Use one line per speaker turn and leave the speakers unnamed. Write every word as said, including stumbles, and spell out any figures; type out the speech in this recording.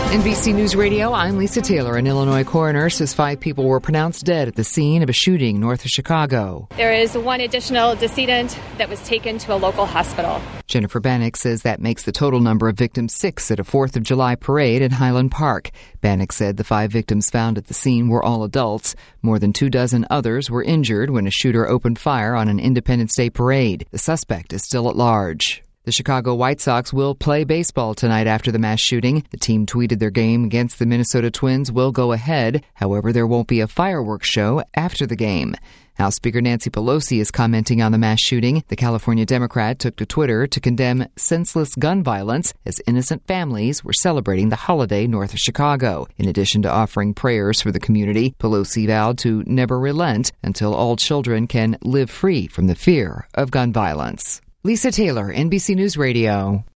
N B C News Radio, I'm Lisa Taylor. An Illinois coroner says five people were pronounced dead at the scene of a shooting north of Chicago.
There is one additional decedent that was taken to a local hospital.
Jennifer Bannock says that makes the total number of victims six at a fourth of July parade in Highland Park. Bannock said the five victims found at the scene were all adults. More than two dozen others were injured when a shooter opened fire on an Independence Day parade. The suspect is still at large. The Chicago White Sox will play baseball tonight after the mass shooting. The team tweeted their game against the Minnesota Twins will go ahead. However, there won't be a fireworks show after the game. House Speaker Nancy Pelosi is commenting on the mass shooting. The California Democrat took to Twitter to condemn senseless gun violence as innocent families were celebrating the holiday north of Chicago. In addition to offering prayers for the community, Pelosi vowed to never relent until all children can live free from the fear of gun violence. Lisa Taylor, N B C News Radio.